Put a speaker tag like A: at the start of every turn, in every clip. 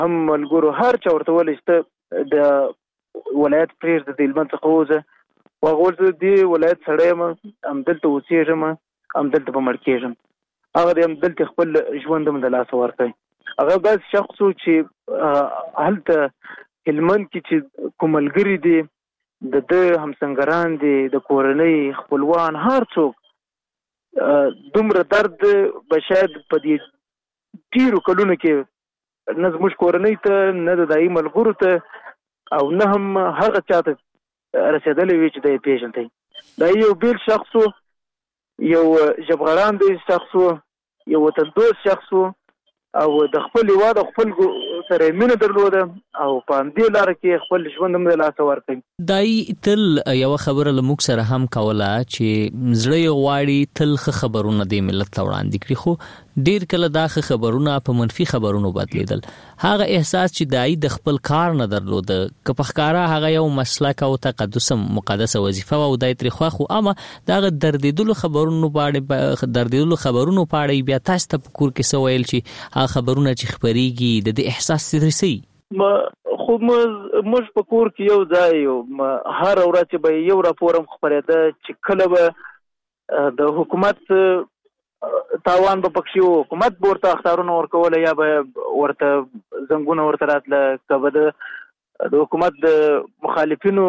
A: هم ملګرو هر چا ورته ویل چې د ولایت پرېږده د هلمند څخه ووځه. هغه ویل زه دې ولایت سړی یم، همدلته اوسېږم، همدلته به مړ کېږم. هغه د همدلته خپل ژوند هم د لاسه ورکړی. هغه داسې شخص و چې هلته هلمند کې چې کوم ملګري دي، د ده همسنګران دي، د کورنۍ خپلوان، هر څوک دومره درد به شاید په دې ډېرو کلونو کې نه زموږ کورنۍ ته، نه د دایي ملګرو ته، او نه هم هغه چا ته رسېدلی وي چې دی یې پېژندی. دا یو بیل شخص و، یو ژبغړاندی شخص و، یو وطن دوست شخص و، او د خپل هېواد او خپل سره یې مینه درلوده، او په همدې لاره کې خپل ژوند هم د لاسه ورکوي.
B: دای تل یوه خبره له موږ سره هم کوله چې زړه یې غواړي تل ښه خبرونه دې ملت ته وړاندې کړي، خو ډېر کله دا ښه خبرونه په منفي خبرونو بدلېدل. هغه احساس چې دای د خپل کار نه درلوده، که په ښکاره هغه یو مسلک او تقدس مقدسه وظیفه وه او دای ترې خوښ و، اما د هغه دردېدلو خبرونو په اړه بیا تاسو ته په کور کې څه ویل چې هغه خبرونه چې خپرېږي د دې احساس رسوي؟
A: خو موږ په کور کې یو ځای یو، هر ورځ چې به یو راپور هم خپرېده چې کله به د حکومت تاوان به پکښې و، حکومت به ورته اخطارونه ورکوله، یا به ورته زنګونه ورته راتله، که به د حکومت د مخالفینو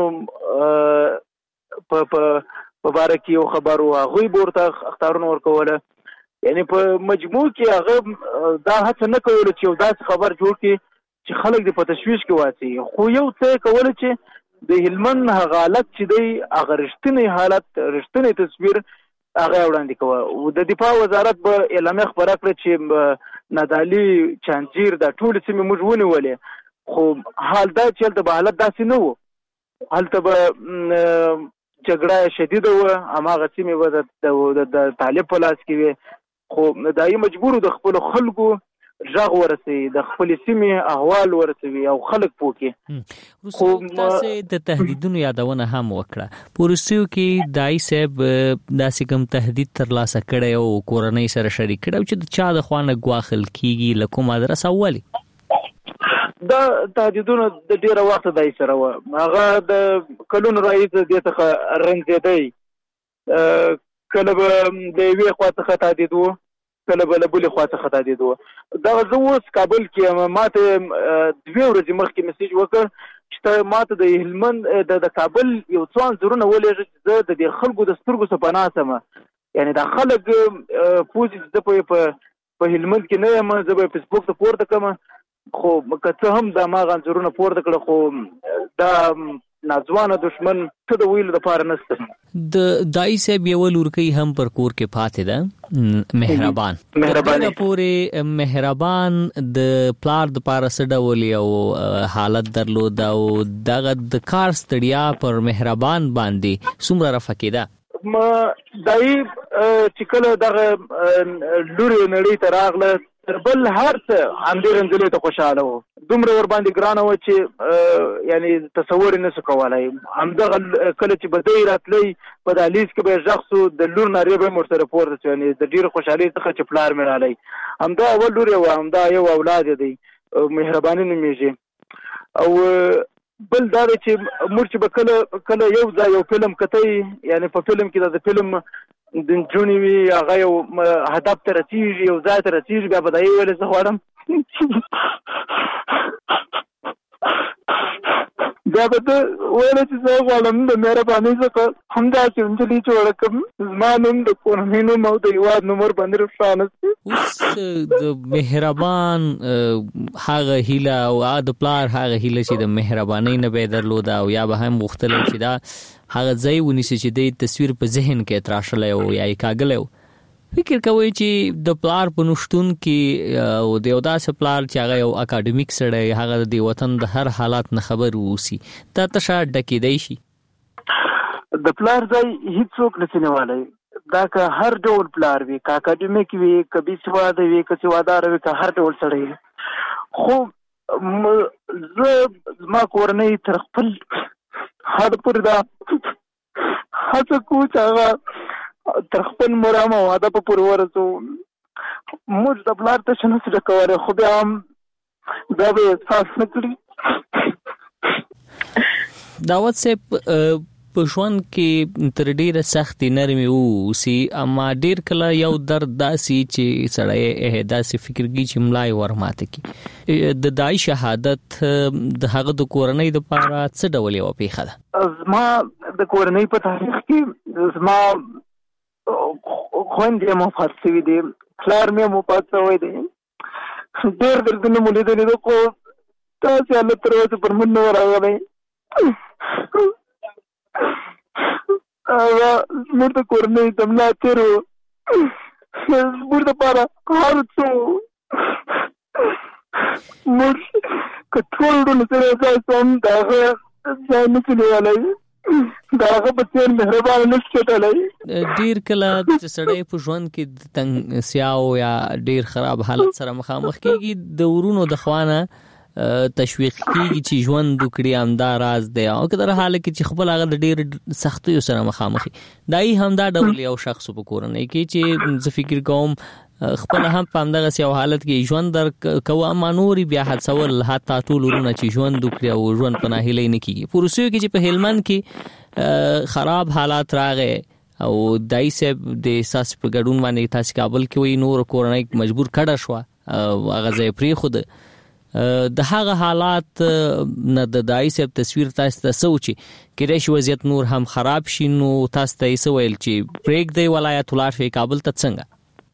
A: په باره کې یو خبر و، هغوی به ورته اخطارونه ورکوله. یعنی په مجموع کې هغه دا هڅه نه کوله چې یو داسې خبر جوړ کړي چې خلک دې په تشویش کې واچوي. خو یو څه یې کوله چې د هلمند هغه حالت چې دی، هغه رښتینی حالت، رښتینی تصویر هغه یې وړاندې کوه. د دفاع وزارت به اعلامیه خپره کړه چې نادعلي، چانجیر، دا ټولې سیمې موږ ونیولې، خو حال دا چې هلته به حالت داسې نه و. هلته به جګړه شدیده وه، هماغه سیمې به د طالب په لاس کې وې، خو دایي مجبور د خپلو خلکو غږ ورسوي، د خپلې سیمې احوال ورسوي او خلک پوه کړي.
B: خو تاسې د تهدیدونو یادونه هم وکړه. په وروستیو کې دایي صاحب داسې کوم تهدید ترلاسه کړی او کورنۍ سره شریک کړی چې د چا د خوا نه ګواښل کېږي، له کوم ادرس او ولې؟
A: دا تهدیدونه د ډېره وخته دایي سره وه. هغه د کلونو راهیسې دې څخه رنځېدی. کله به د یوې خوا څخه تهدید و، کله به له بلې خوا څخه تهدید و. دغه زه اوس کابل کې یم، ما ته 2 ورځې مخکې میسیج وکړ چې ته ما ته د هلمند د کابل یو څو انځورونه ولېږه چې زه د دې خلکو د سترګو څخه پناه شم. یعنې دا خلک پوه چې زه په هلمند کې نه یم، زه به یې فیسبوک ته پورته کړم، خو که څه هم د هماغه انځورونه پورته کړه، خو دا ناځوانه دشمن څه د ویلو دپاره نشته.
B: د دایي صاحب یوه لورکۍ هم پر کور کې پاتې ده، مهربان. تر پورې مهربان د پلار دپاره څه ډول یو حالت درلود او دغه د کار ستړیا پر مهربان باندې څومره رفع کېده؟
A: دایي چې کله دغه لورې نړۍ ته راغله، تر بل هر څه همدې رنځلې ته خوشحاله و. دومره ورباندې ګرانه وه چې یعنی تصور یې نشو کولی. همدغه کله چې به دی راتلی په دهلیز کې به یې غږ سو، د لور نارې به یې ورسره پورته سو، یعنې د ډېرې خوشحالۍ څخه چې پلار مې رالی. همدا اول لور یې وه، همدا یو اولاد یې دی، مهرباني نومېږي. او بل دا دی چې موږ چې به کله یو ځای یو فلم کتی، یعنې په فلم کې د فلم د نجونې وي، هغه یو هدف ته رسېږي، یو ځای ته رسېږي، بیا به دا یې ویلې زه غواړم بیا به ده ویله چې زه غواړم د مهربانۍ څخه همداسې نجلۍ جوړه کړم، زما نوم د کورنۍ نوم او د هېواد نوم ورباندې روښانه شي.
B: اوس د مهربان هغه هیله او د پلار هغه هیله چې د مهربانۍ نه به یې درلوده، او یا به هم غوښتلی چې دا هغه ځای ونیسي چې د تصویر په ذهن کې تراشلی و یا یې کاږلی و. فکر کوئ چې د پلار په نشتون کې او د یو داسې پلار چې هغه یو اکاډمیک سړی، هغه د وطن د هر حالات نه خبر اوسي، دا تشه ډکېدی شي؟
A: د پلار ځای هیڅوک نشي نیولی. دا که هر ډول پلار وي، که اکاډمیک وي، که بې سواده وي، که سواداره وي، که هر ډول سړی وي، خو زه زما کورنۍ تر خپل حد پورې دا هڅه کوو چې هغه تر خپل مرام او هدف پورې ورسوو. موږ د پلار تشه نشو ډکولی، خو بیا هم دا به احساس نه کړي.
B: داوود صاحب په ژوند کې تر ډیره سختي نرمي اوسي، اما ډیر کله یو درد داسي چې سړی داسې فکر کوي چې ملای ورماته کی. د دای شهادت د هغه د کورنۍ د پاره څه ډول یو پیښه ده؟
A: زما د کورنۍ په تاریخ کې زما خویندې مفات شوي دي، پلار مې مفات شوی دی، ډېر دردونه مو لیدلي دي، خو داسې حالت تر اوسه پر موږ نه ورغلی. هغه زموږ د کورنۍ د ملا تېر و، زموږ دپاره هر څه و. موږ که ټول ډول سره ځای هم د هغه ځای نه شو نیولی، د هغه په څېر مهربانه نه شو کېدلی.
B: ډېر کله چې سړی په ژوند کې د تنګسیاو یا ډېر خراب حالت سره مخامخ کېږي، د ورونو د خوا نه تشویق کېږي چې ژوند وکړي، همدا راز دی. او که در حال کې چې خپل هغه د ډېر سختیو سره مخامخ دای همدا ډول یو شخص په کورنۍ کې چې زه فکر کوم خپل هم په همدغسې یو حالت کې ژوند در کوه، اما نورې بیا حدسول حتی ټول ورونه چې ژوند وکړي او ژوند په ناهیلۍ نه کېږي. په روسیو کې چې په هلمند کې خراب حالات راغی او دای صاحب د احساس په ګډون باندې تاسې کابل کې وایي نور کورنۍ مجبور کډه شوه، هغه ځای پرېښوده. د هغه حالات نه د دای صاحب تصویر تاسو ته سوچي کېدای شي وضعیت نور هم خراب شي، نو تاسو ته یې څه ویل چې پرېږدئ ولایت ولاړ شئ کابل ته؟ څنګه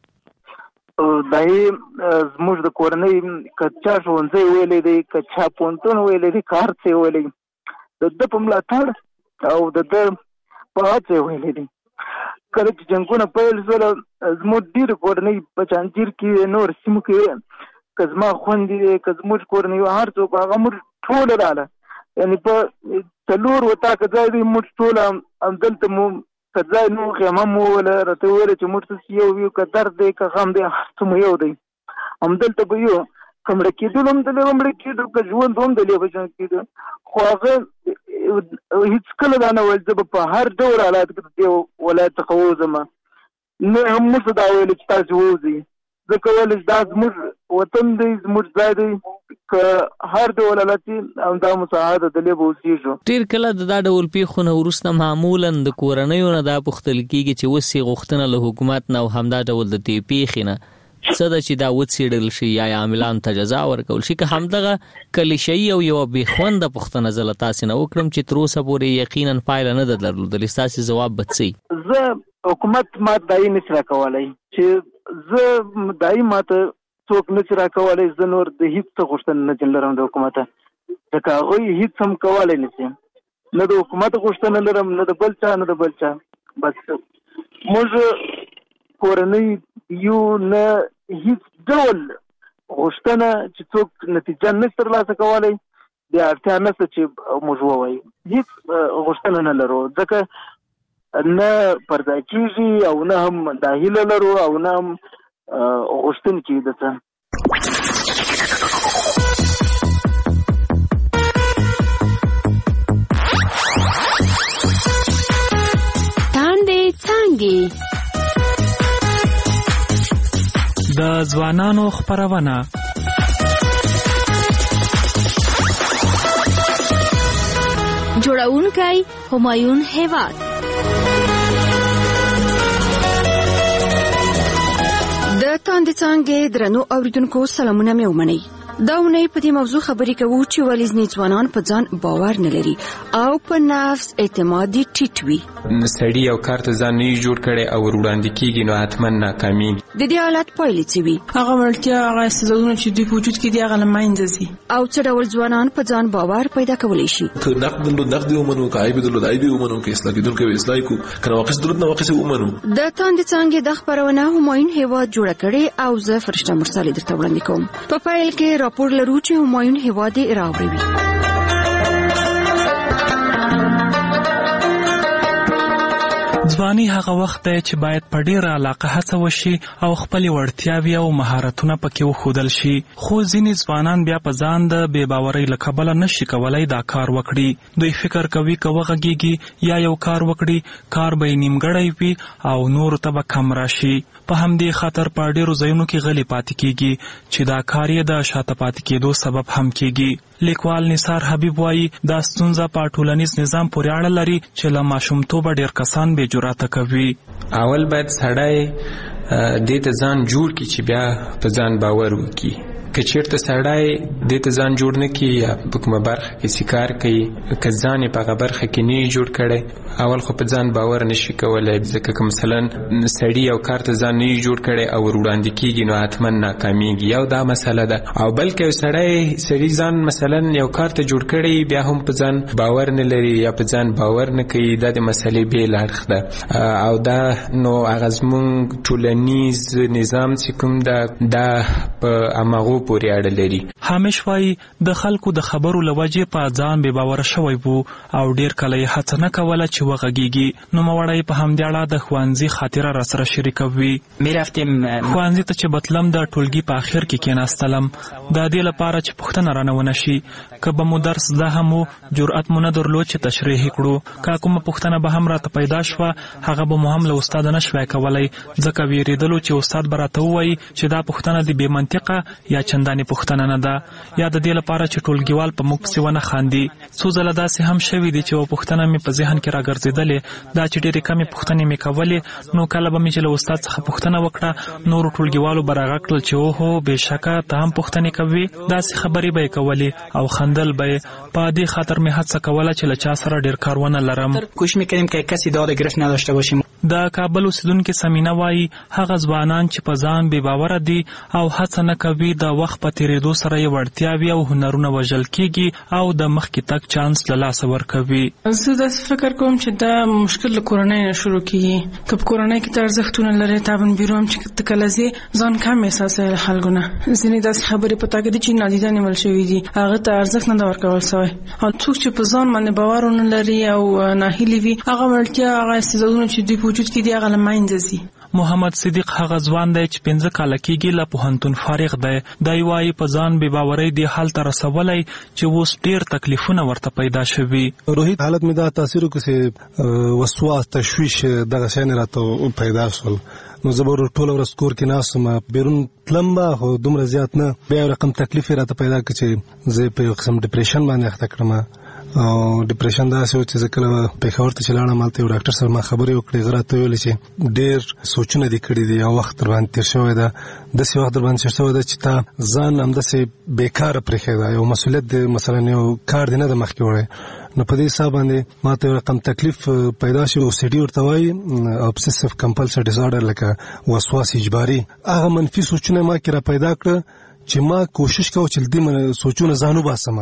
A: دای زموږ د کورنۍ که چا ښوونځی ویلی دی، که چا پوهنتون ویلی دی، که هر څه یې ویلی، د ده په ملاتړ او د ده په هڅه یې ویلی دی. کله چې جنګونه پیل شول، زموږ ډېرې کورنۍ په چانجیر کې نور سیمو کې که زما خویندې دی، که زموږ کورنۍ هر څوک، هغه موږ ټوله راله، یعنې په 4 وطاقه ځای دی، موږ ټوله همدلته مو که ځای نو خیمه مو وویله، راته وویله چې موږ څه یو یو، که درد دی که غم دی هر څه مو یو دی، همدلته به یو. که مړه کېدلو هم دلې به مړه کېدو، که ژوند هم دلې به ژوند کېدو. خو هغه هېڅکله دا نه ویل زه به په هر ډول حالات کې د دې ولایت څخه ووځم، نه هم موږ دا ویل چې تاسې ووځئ، ځکه ولې دا زموږ وطن دی، زموږ ځای دی، که هر ډول حالت همدا مساعده دلې به اوسېږو.
B: ډېر کله د دا ډول پیښو نه وروسته معمولا د کورنیو نه دا پوښتل کېږي چې اوس یې غوښتنه له حکومت نه او همدا ډول د دې پیښې نه څه ده چې دا وڅېړل شي یا عاملانو ته جزا ورکول شي. که همدغه کلیشه‌ایي او یوه بېخونده پوښتنه زه له تاسې نه وکړم چې تر اوسه پورې یقینا پایله نه ده درلودلې، ستاسې ځواب به څه وي؟
A: زه حکومت ما دایي نشي راکولی، چې زه دایي ماته څوک نشي راکولی، زه نور د هېڅ څه غوښتنه نه لرم د حکومته، ځکه هغوی هېڅ هم کولی نشي، نه د حکومت غوښتنه لرم، نه د بل چا، نه د بل چا. بس موږ کورنۍ یو، نه هېڅ ډول غوښتنه چې څوک نتیجه نشي ترلاسه کولی، بیا اړتیا نشته چې موږ ووایو، هېڅ غوښتنه نه لرو، ځکه نه پر ځای کېږي او نه هم دا هیله لرو او نه هم غوښتونکي د څه.
C: تاندې څانګې
D: د ځوانانو خپرونه.
C: جوړونکی همایون هیواد. د تاندې څانګې درنو اوریدونکو سلامونه مې ومنئ. دا اونۍ په دې موضوع خبرې کوو چې ولې ځینې ځوانان په ځان باور نه لري او په نفس اعتماد یې ټیټ وي.
E: سړي یو کار ته ځان نه یې جوړ کړی او وړاندې کېږي نو حتما ناکامېږي.
C: د دې حالت پایلې څه وي؟
F: هغه وړتیا، هغه استعدادونه چې دوی په وجود کې دي هغه له منځه ځي.
C: او څه ډول ځوانان په ځان باور پیدا کولی شي؟
G: که نقد درلود نقد یې ومنو، که عیب درلود عیب یې ومنو، که اصلاح کېدونکی وي اصلاح یې کړو، که نواقص درلود نواقص یې ومنو.
C: د تاندې څانګې د خپرونه همایون هیواد جوړه کړې او زه فرشته مرسل درته وړاندې کوم. په پیل کې راپور لرو چې همایون هیواد یې راوړی.
D: ځواني هغه وخت دی چې باید په ډېره علاقه هڅه وشي او خپلې وړتیاوې او مهارتونه پکې وښودل شي، خو ځینې ځوانان بیا په ځان د بې باورۍ له کبله نشي کولی دا کار وکړي. دوی فکر کوي که وغږیږي یا یو کار وکړي کار به یې نیمګړی وي او نورو ته به کم راشي. په همدې خاطر په ډېرو ځایونو کې غلي پاتې کېږي چې دا کار یې د شاته پاتې کېدو سبب هم کېږي. لیکوال نثار حبیب وایي دا ستونزه په ټولنیز نظام پورې اړه لري چې له ماشومتوبه ډېر کسان بې جرأته کوي.
E: اول باید سړی دې ته ځان جوړ کړي چې بیا په ځان باور وکړي. که چېرته سړی دې ته ځان جوړ نه کړي یا په کومه برخه کې سکار کوي، که ځان یې په هغه برخه کې نه جوړ کړی، اول خو په ځان باور نشي کولی، ځکه که مثلا سړي یو کار ته ځان نه جوړ کړی او وړاندې کېږي نو حتما ناکامیږي. یو دا مسله ده. او بلکې یو سړی ځان مثلا یو کار ته جوړ کړی بیا هم په ځان باور نه لري یا په ځان باور نه کوي، دا د مسلې بېل اړخ ده. او دا نو هغه زموږ ټولنیز نظام چې کوم ده دا په هماغو پورې اړه لري.
D: حامش وایي د خلکو د خبرو له وجې په ځان بې باوره شوی وو او ډېر کله یې هڅه نه کوله چې وغږیږي. نوموړی په همدې اړه د ښوونځي خاطره راسره شریکوي. ښوونځي ته چې بتلم د ټولګي په اخر کې کېناستلم د دې لپاره چې پوښتنه رانه ونه شي. که به مو درس زده هم و جرأت مو نه درلود چې تشریح یې کړو. که کومه پوښتنه به هم راته پیدا شوه هغه به مو هم له استاده نه شوی کولی، ځکه ویرېدلو چې استاد به راته ووایي چې دا پوښتنه د بې منطقه یا چندانې پوښتنه نه ده، یا د دې لپاره چې ټولګیوال په موږ پسې ونه خاندي. څو ځله داسې هم شوي دي چې یوه پوښتنه مې په ذهن کې راګرځېدلې، دا چې ډېرې کمې پوښتنې مې کولې، نو کله به مې چې له استاد څخه پوښتنه وکړه نورو ټولګیوالو به راغږ کړل چې اوهو بېشکه ته هم پوښتنې کوي. داسې خبرې به یې کولې او خندل به یې. په دې خاطر مې هڅه کوله چې له چا سره ډېر کار ونه لرم.
H: کوشش می‌کردیم که کسی داد گرفت نداشته باشیم.
D: د کابل اوسیدونکي سمینا وایي هغه ځوانان چې په ځان بې باوره دي او هڅه نه کوي د وخت په تېرېدو سره یې وړتیاوې او هنرونه وژل کېږي او د مخکې تګ چانس له لاسه ورکوي.
F: زه داسې فکر کوم چې دا مشکل له کورنۍ نه شروع کېږي. که په کورنۍ کې ته ارزښتونه لرې تابن بیرو هم چې ته کله ځې ځان کم احساسوي له خلکو نه. ځینې داسې خبرې په تا کې دي چې نادیده نیول شوي دي، هغه ته ارزښت نه ده ورکول شوی. او څوک چې په ځان باندې باور ونه لري او ناهیلي وي هغه وړتیا هغه استعدادونه چې دوی په وجود کې دي هغه له منځه ځي.
D: محمد صدیق هغه ځوان دی چې 15 کاله کېږي له پوهنتون فارغ دی. دی وایي په ځان بې باورۍ دې حال ته رسولی چې اوس ډېر تکلیفونه ورته پیدا شوي.
I: روحي حالت مې دا تاثیر وکړ چې وسواس تشویش دغه شیان راته پیدا شول. نو زه به ټوله ورځ کور کې ناست وم، بیرون تلم به خو دومره زیات نه. بیا یو رقم تکلیف یې راته پیدا کړ چې زه په یو قسم ډپریشن باندې اخته کړم. او ډپریشن داسې و چې زه کله پېښور ته چې لاړم هلته یو ډاکټر سره ما خبرې وکړې. هغه راته ویلې چې ډېر سوچونه دې کړي دي او وخت در باندې تېر شوی ده، داسې وخت در باندې تېر شوی ده چې تا ځان همداسې بېکاره پرېښی ده، یو مسؤلیت دی مثلا یو کار دې نه ده مخکې وړی. نو په دې حساب باندې ما ته یو رقم تکلیف پیدا شو. او سی ډي ورته وایي obsessive compulsive disorder، لکه وسواس اجباري. هغه منفي سوچونه ما کې را پیدا کړه چې ما کوشش کوم چې دې سوچونه ځان وباسم.